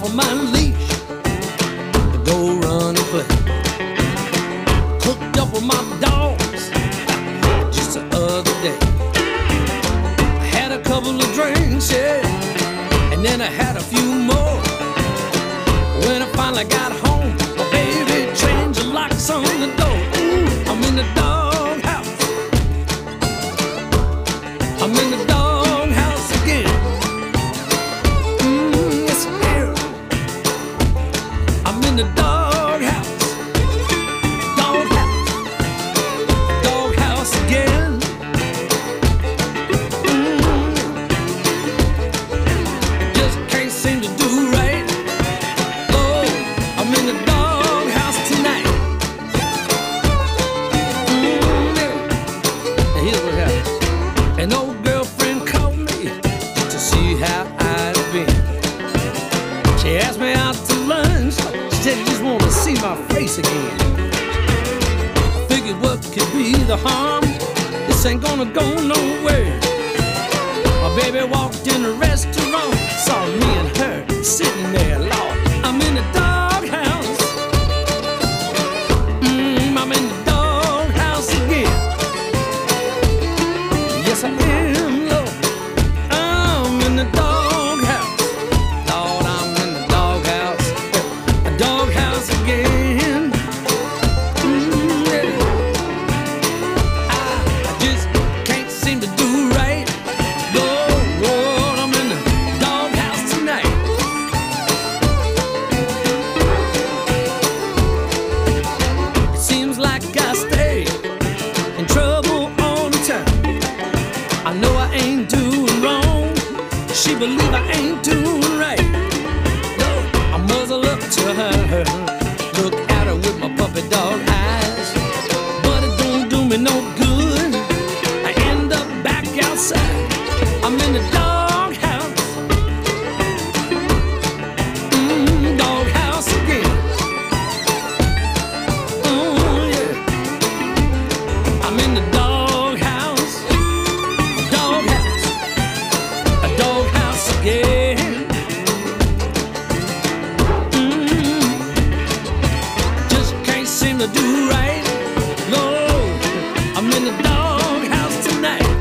on my leash to go run and play. Hooked up with my dogs just the other day. I had a couple of drinks, yeah, and then I had a few more. When I finally got home, my baby changed the locks on the door. Ooh, I'm in the doghouse. I'm in the doghouse again. Yes, I am. I'm in the doghouse. Doghouse. Doghouse again. Just can't seem to do right. Oh, I'm in the doghouse tonight. And here's what happened. An old girlfriend called me to see how I'd been. She asked me out to lunch. She said, "You just want to see my face again." I figured, what could be the harm? This ain't gonna go nowhere. My baby walked in the restaurant, saw me and her sitting there. Lord, I'm in the doghouse. I'm in the doghouse again. Yes, I am, Lord. I'm in the doghouse. Lord, I'm in the doghouse. A doghouse again. Yeah. I just can't seem to do right. Lord, I'm in the doghouse tonight. It seems like I stay in trouble all the time. I know I ain't doing wrong. She believe I ain't doing right. No, I muzzle up to her, look at her with my puppy dog eyes, but it don't do me no good. I end up back outside. I'm in the doghouse. Doghouse again. Oh yeah. I'm in the doghouse. Doghouse. A doghouse again. Just can't seem to do right. Lord, I'm in the doghouse tonight.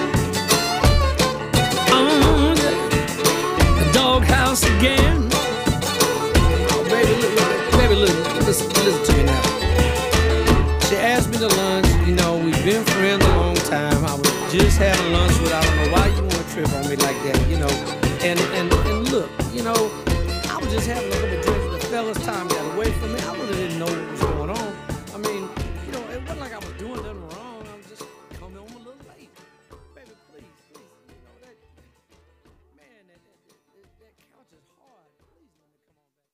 Yeah. The doghouse again. Oh, baby, listen to me now. She asked me to lunch. You know, we've been friends a long time. I was just having lunch with her. I don't know why you want to trip on me like that, you know. And look, you know, I was just having a couple of drinks with the fellas. Time got away from me. I really didn't know what was going on. I mean, you know, it wasn't like I was doing nothing wrong. I was just coming home a little late. Baby, please, you know that, man, that couch is hard. Please let me come on back.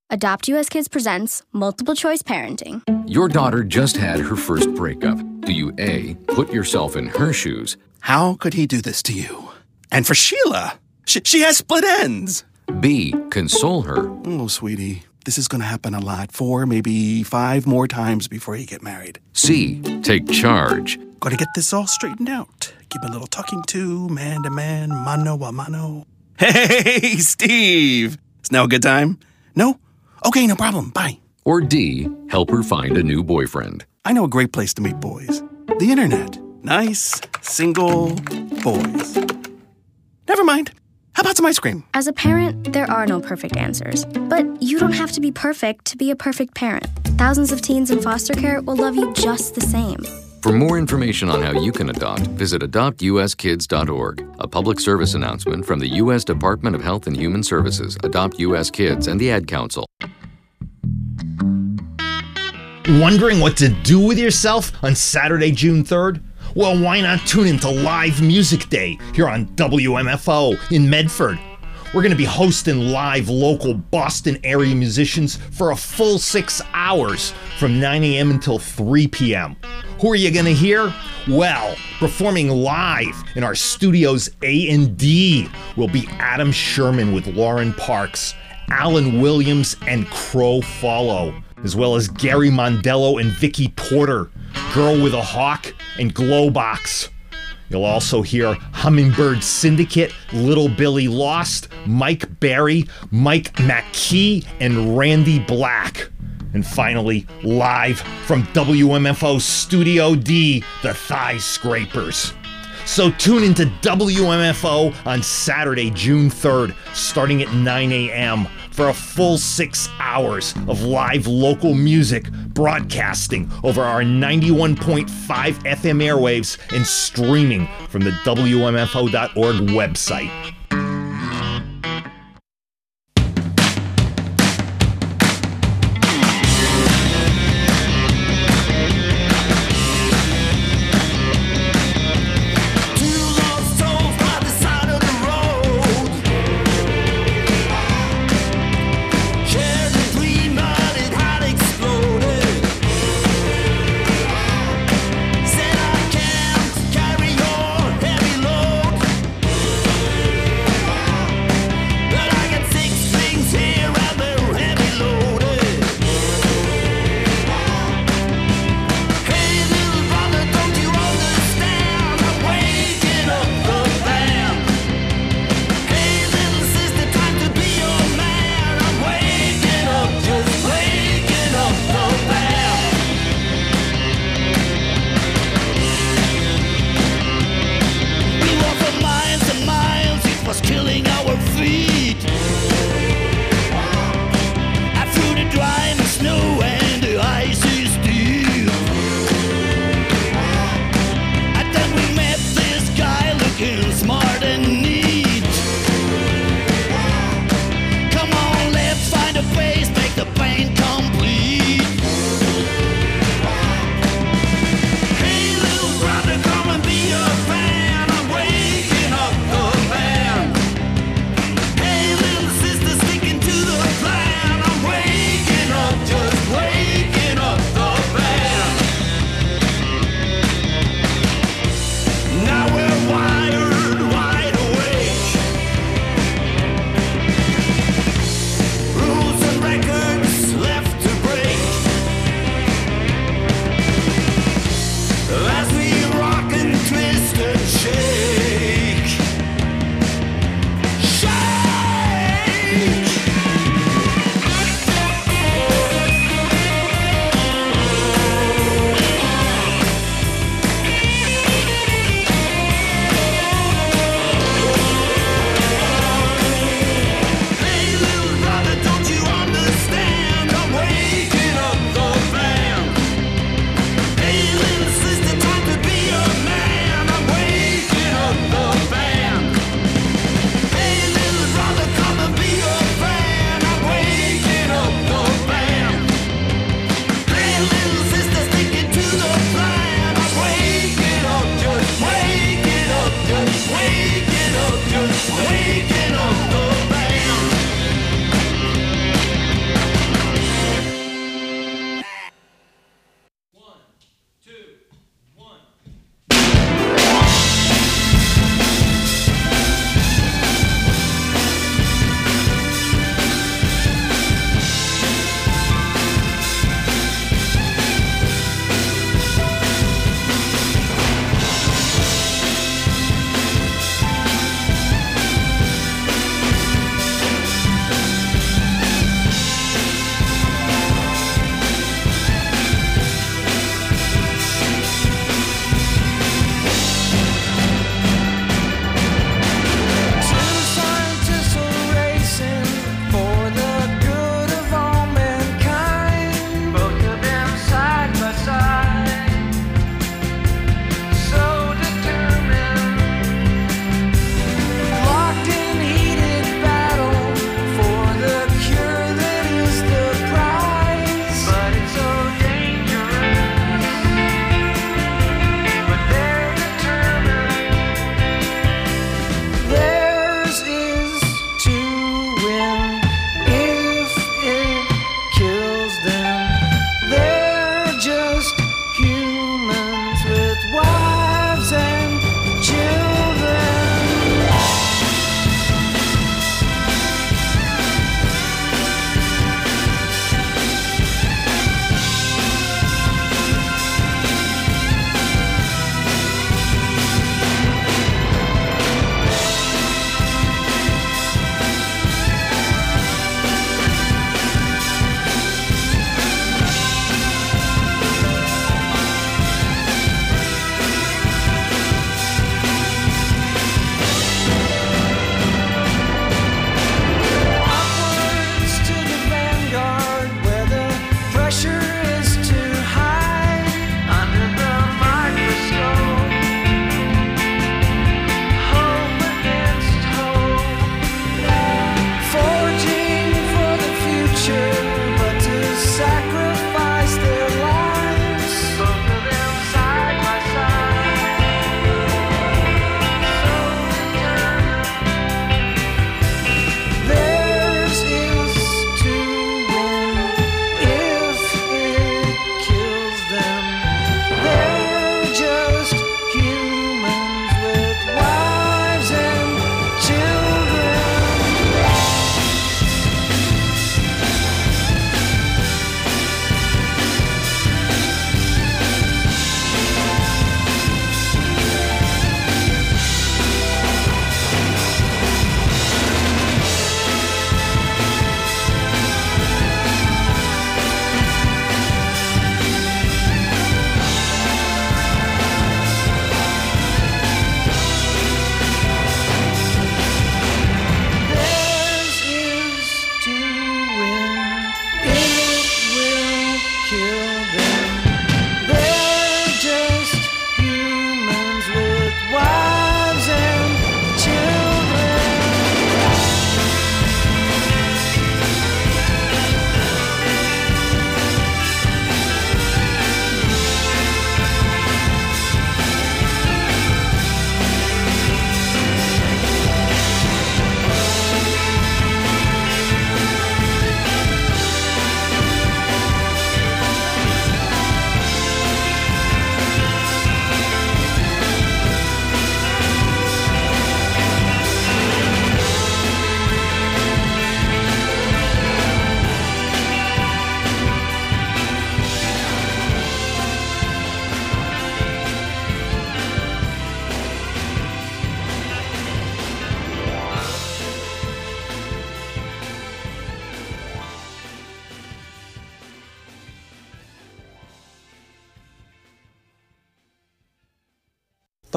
Adopt US Kids presents Multiple Choice Parenting. Your daughter just had her first breakup. Do you A, put yourself in her shoes? How could he do this to you? And for Sheila, she has split ends. B, console her? Oh, sweetie, this is going to happen a lot. 4, maybe 5 more times before you get married. C, take charge? Got to get this all straightened out. Give a little talking to, man to man, mano a mano. Hey, Steve! Is now a good time? No? Okay, no problem. Bye. Or D, help her find a new boyfriend? I know a great place to meet boys. The internet. Nice, single boys. Never mind. How about some ice cream? As a parent, there are no perfect answers. But you don't have to be perfect to be a perfect parent. Thousands of teens in foster care will love you just the same. For more information on how you can adopt, visit adoptuskids.org. A public service announcement from the U.S. Department of Health and Human Services, Adopt U.S. Kids, and the Ad Council. Wondering what to do with yourself on Saturday, June 3rd? Well, why not tune into Live Music Day here on WMFO in Medford? We're going to be hosting live local Boston area musicians for a full 6 hours from 9 a.m. until 3 p.m. Who are you going to hear? Well, performing live in our studio's A&D will be Adam Sherman with Lauren Parks, Alan Williams, and Crow Follow, as well as Gary Mondello and Vicky Porter, Girl with a Hawk, and Glowbox. You'll also hear Hummingbird Syndicate, Little Billy Lost, Mike Berry, Mike McKee, and Randy Black. And finally, live from WMFO Studio D, the Thigh Scrapers. So tune into WMFO on Saturday, June 3rd, starting at 9 a.m. for a full 6 hours of live local music broadcasting over our 91.5 FM airwaves and streaming from the WMFO.org website.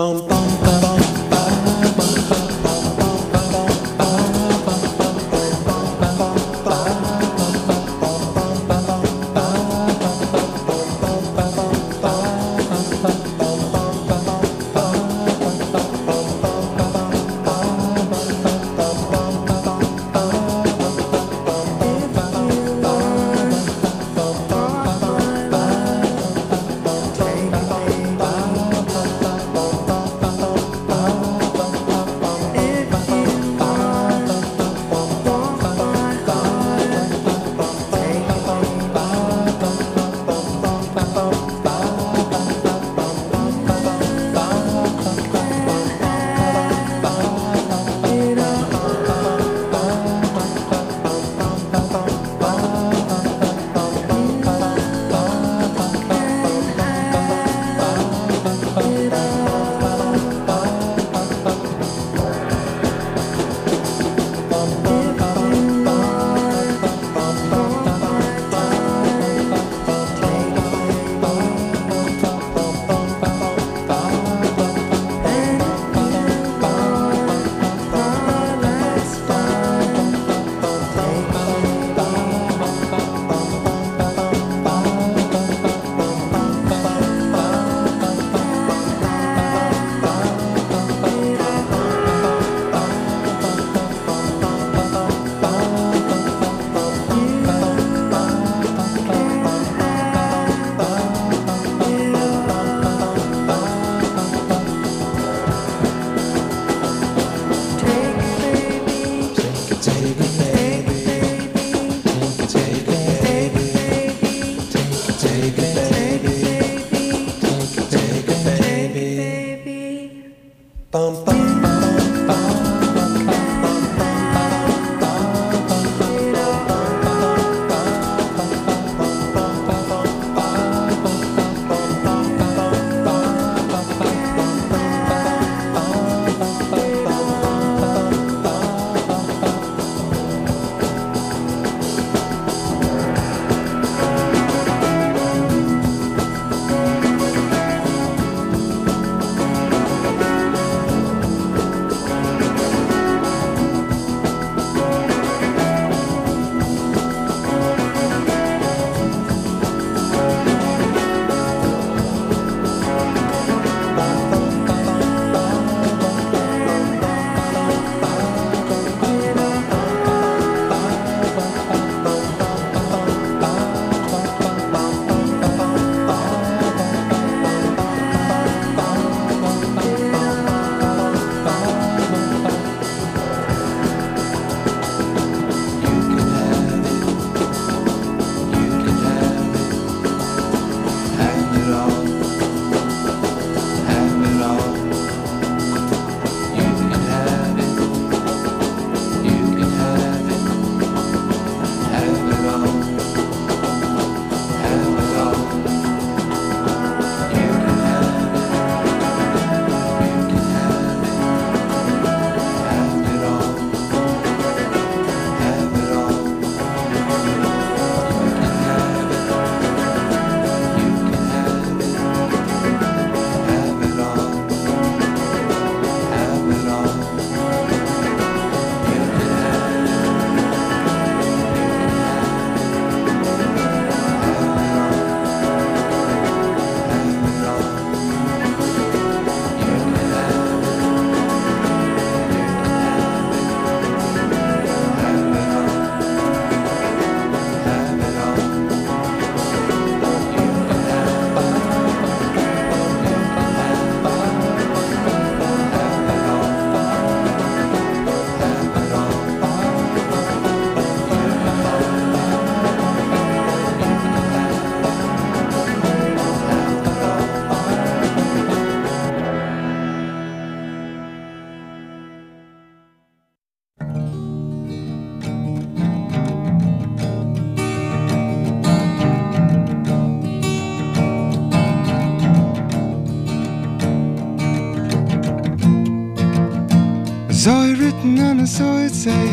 saw it written and I saw it say,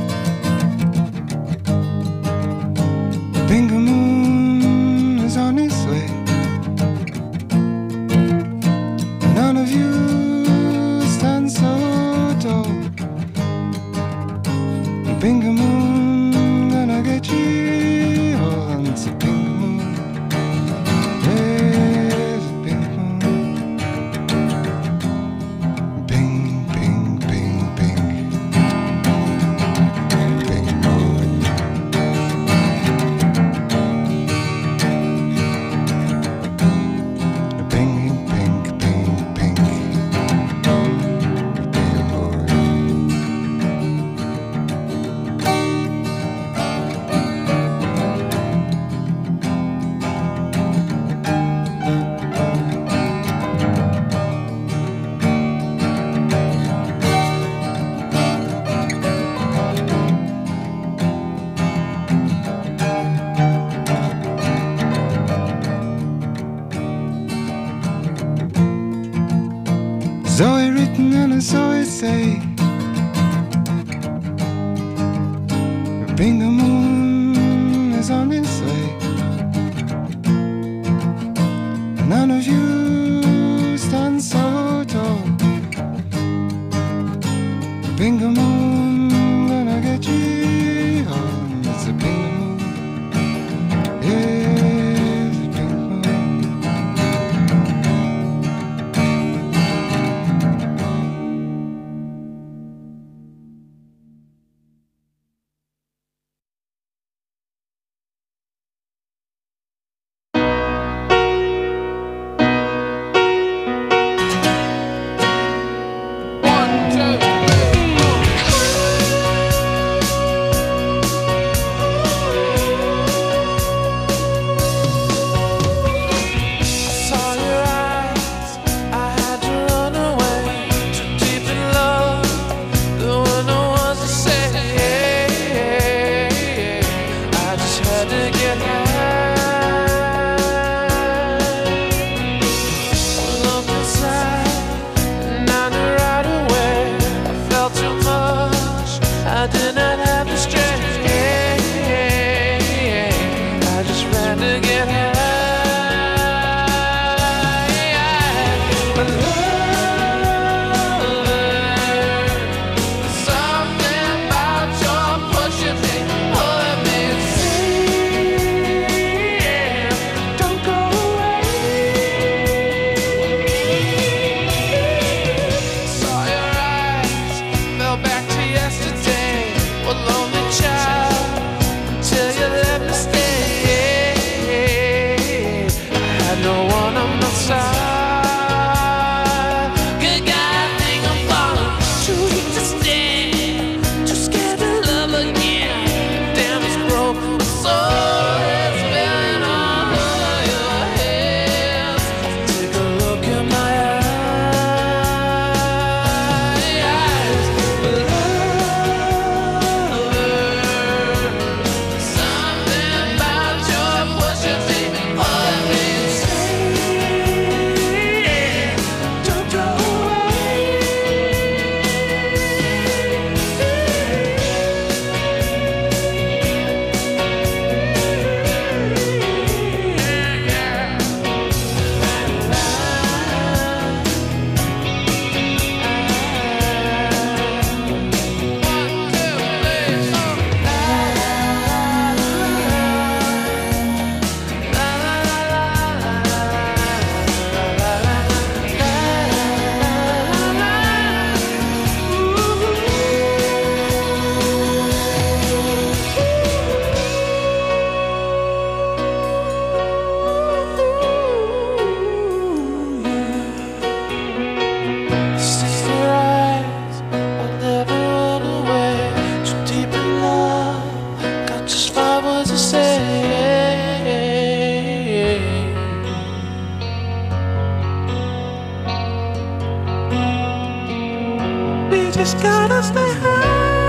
Bingo Moon is on its way. None of you pink moon gonna get you. Oh, it's a pink moon. There's a pink moon. Pink, pink, pink, pink. Pink moon. Pink, pink, pink, pink. Pink moon. Zoe written on a Zoe say, Bring the moon is on its way. None of you stand so tall. Bring the moon gonna get you home. It's a bring the moon. Yes, a bring the moon. just gotta stay high.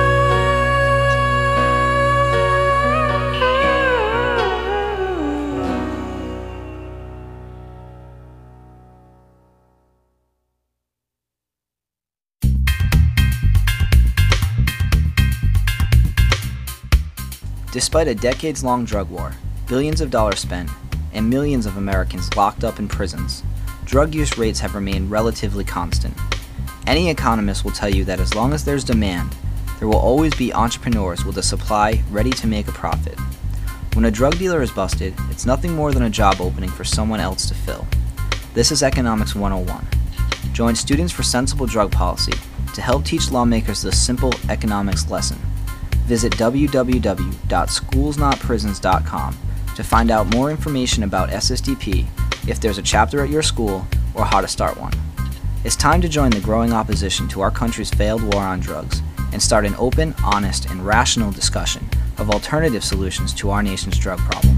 Despite a decades-long drug war, billions of dollars spent, and millions of Americans locked up in prisons, drug use rates have remained relatively constant. Any economist will tell you that as long as there's demand, there will always be entrepreneurs with a supply ready to make a profit. When a drug dealer is busted, it's nothing more than a job opening for someone else to fill. This is Economics 101. Join Students for Sensible Drug Policy to help teach lawmakers this simple economics lesson. Visit www.schoolsnotprisons.com to find out more information about SSDP, if there's a chapter at your school, or how to start one. It's time to join the growing opposition to our country's failed war on drugs and start an open, honest, and rational discussion of alternative solutions to our nation's drug problems.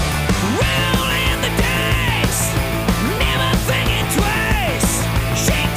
Rolling the dice, never thinking twice. Shake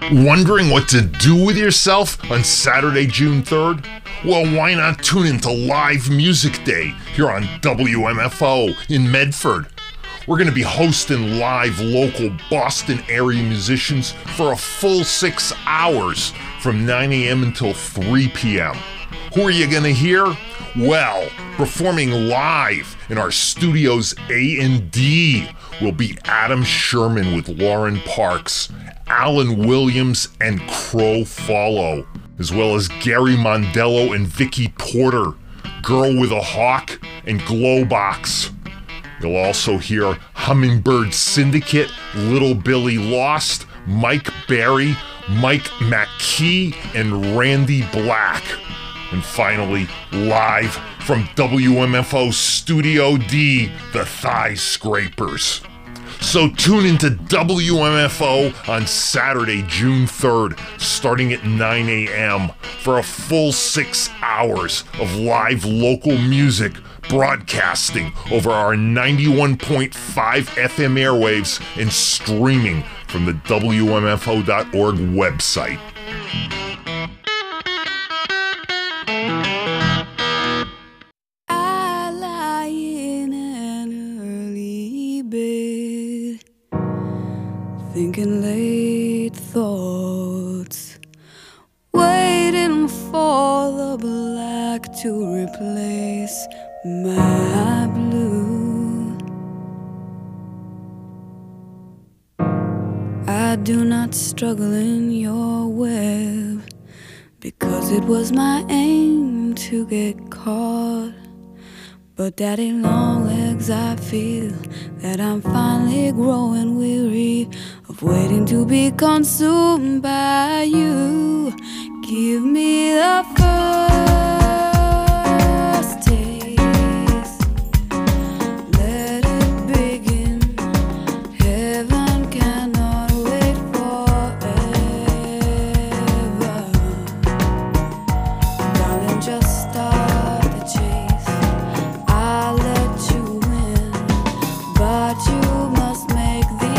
Wondering what to do with yourself on Saturday, June 3rd? Well, why not tune into Live Music Day here on WMFO in Medford? We're going to be hosting live local Boston area musicians for a full 6 hours from 9 a.m. until 3 p.m. Who are you going to hear? Well, performing live in our studios A&D will be Adam Sherman with Lauren Parks, Alan Williams and Crow Follow, as well as Gary Mondello and Vicky Porter, Girl with a Hawk and Glowbox. You'll also hear Hummingbird Syndicate, Little Billy Lost, Mike Barry, Mike McKee, and Randy Black. And finally, live from WMFO Studio D, the Thigh Scrapers. So tune into WMFO on Saturday, June 3rd, starting at 9 a.m. for a full 6 hours of live local music broadcasting over our 91.5 FM airwaves and streaming from the WMFO.org website. I lie in an early bed, thinking late thoughts, waiting for the black to replace my blue. I do not struggle in your web, because it was my aim to get caught. But daddy long legs, I feel that I'm finally growing weary of waiting to be consumed by you. Give me the first taste, let it begin. Heaven cannot wait forever. Darling, just start the chase. I'll let you win, but you must make the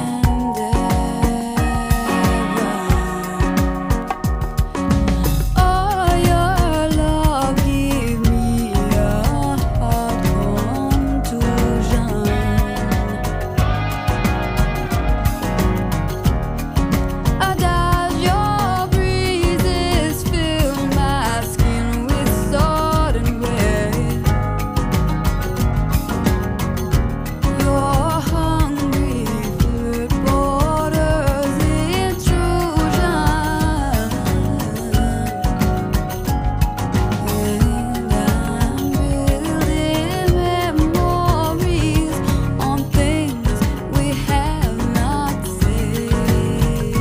endeavor. Oh, your love give me a heart contusion. Does your breezes fill my skin with sudden red? Your hungry flirt borders intrusion, and I'm building memories on things we have not said.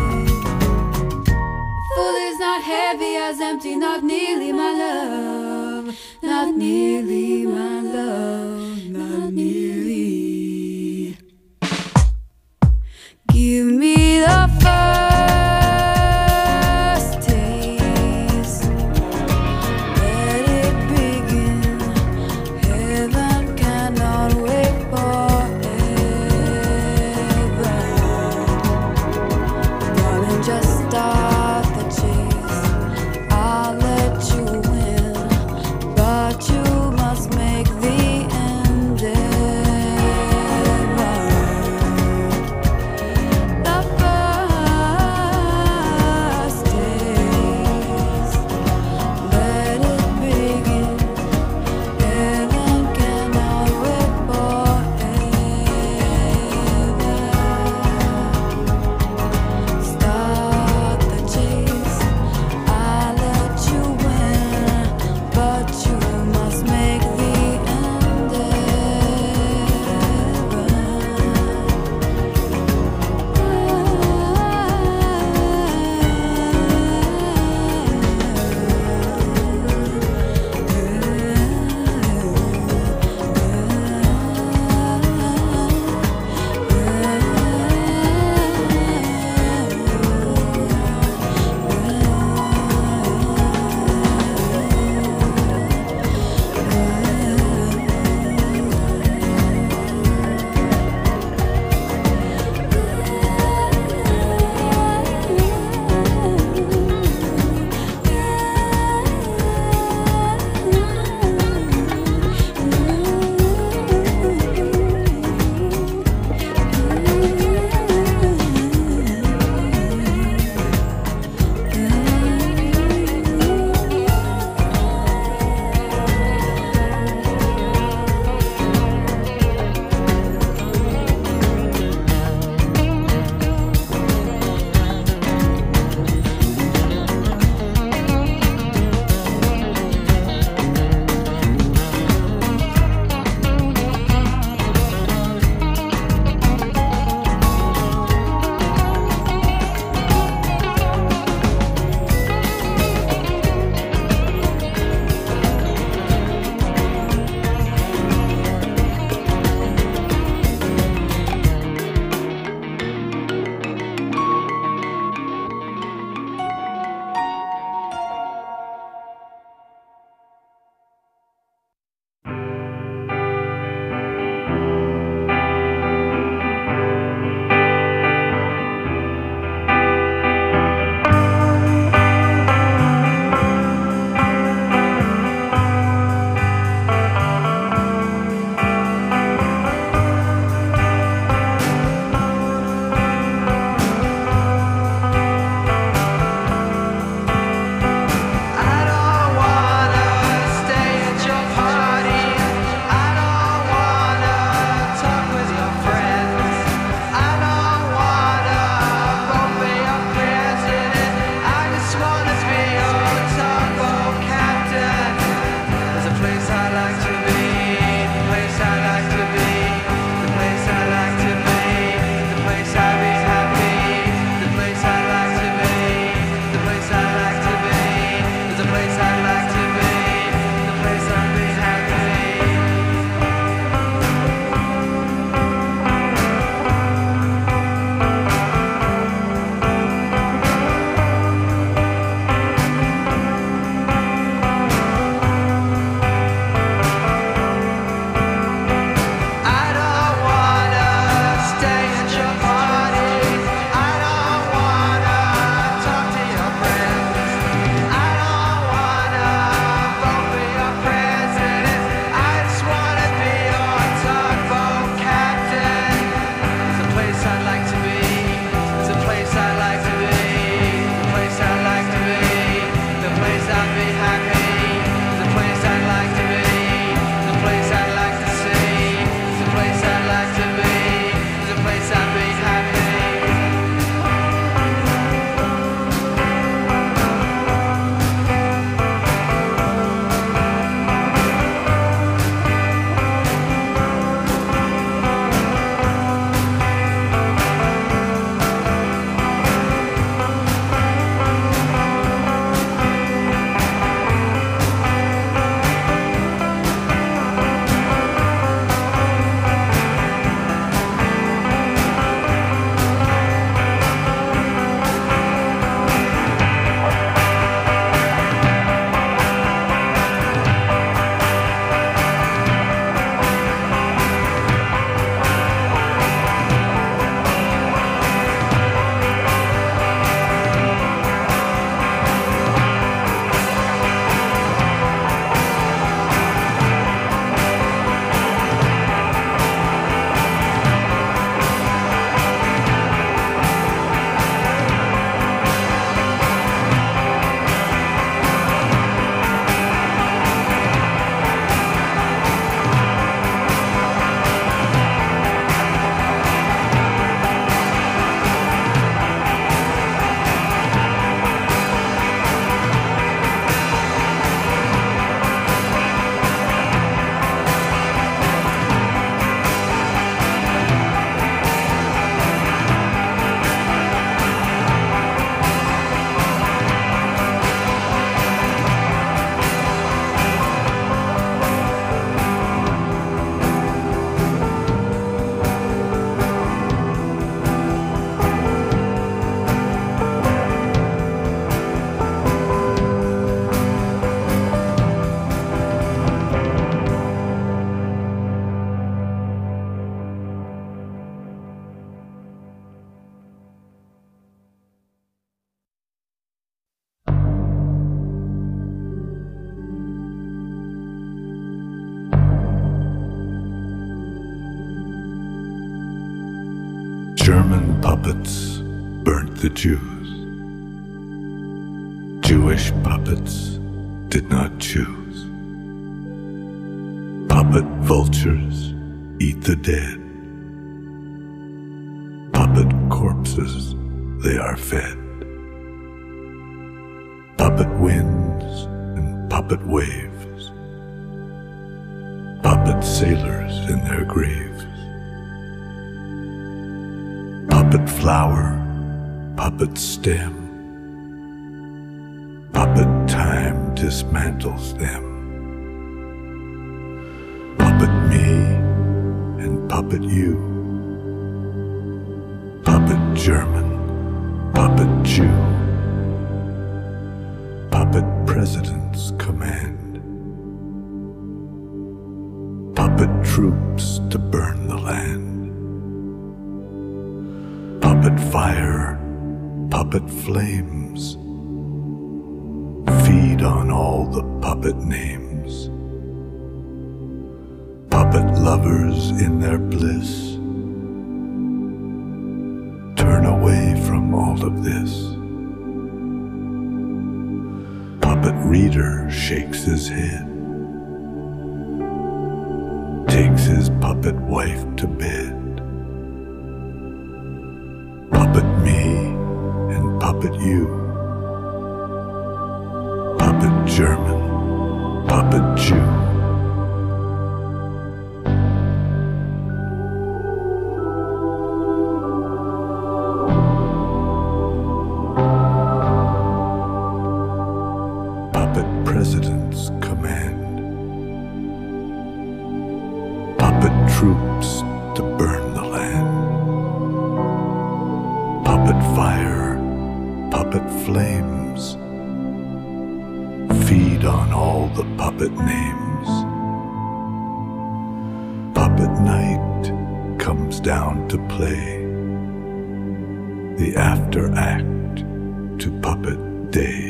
Full is not heavy as empty, not nearly my love, not nearly my love, not nearly. Give me the first taste, let it begin. Heaven cannot wait forever. Darling, just start the chase. I'll let you German puppets burnt the Jews. Jewish puppets did not choose. Puppet vultures eat the dead. Puppet corpses they are fed. Puppet winds and puppet waves. Puppet sailors in their graves. Puppet flower, puppet stem. Puppet time dismantles them. Puppet me and puppet you. Puppet German, puppet Jew. Puppet presidents command. Puppet troops to burn the land. Puppet fire, puppet flames. Feed on all the puppet names. Puppet lovers in their bliss. Turn away from all of this. Puppet reader shakes his head. Takes his puppet wife to bed. Puppet me and puppet you. Puppet German, puppet Jew. Puppet presidents command. Puppet troops to burn the land. Puppet fire, puppet flames. Feed on all the puppet names. Puppet night comes down to play. The after act to puppet day.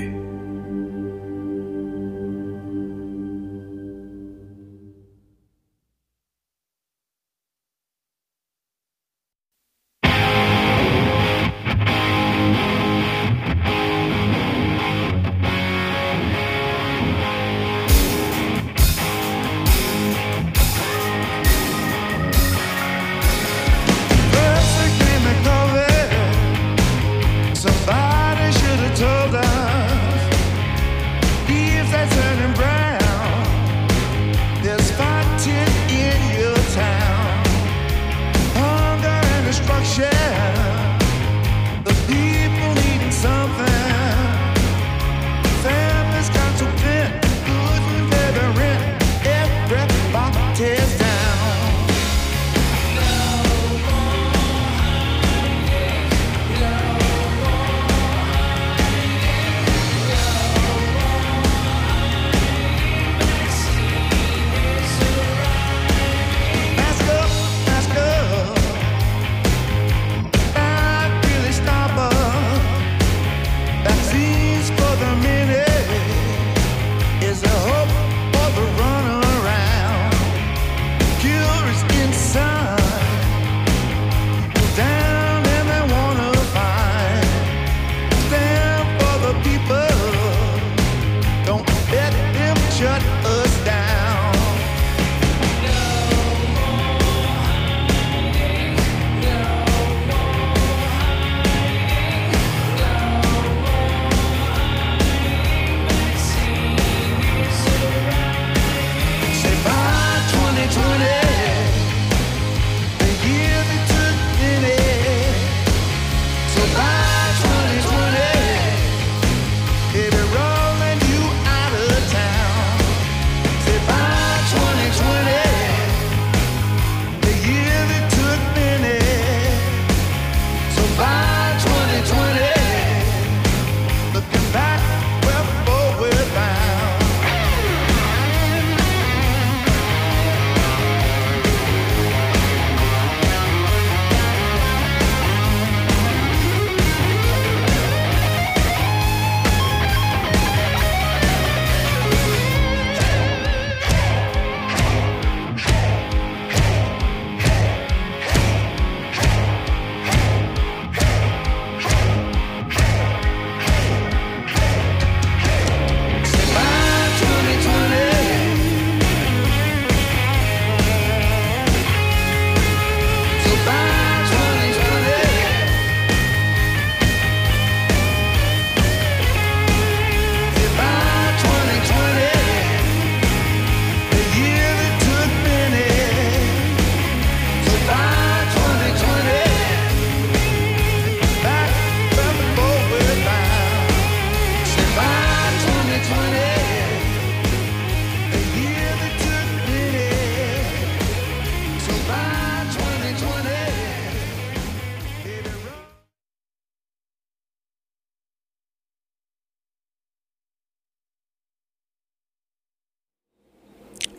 Somebody should have told her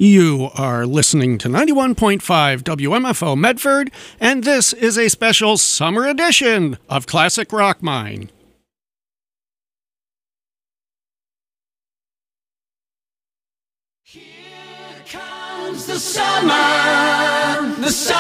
You are listening to 91.5 WMFO Medford, and this is a special summer edition of Classic Rock Mine. Here comes the summer,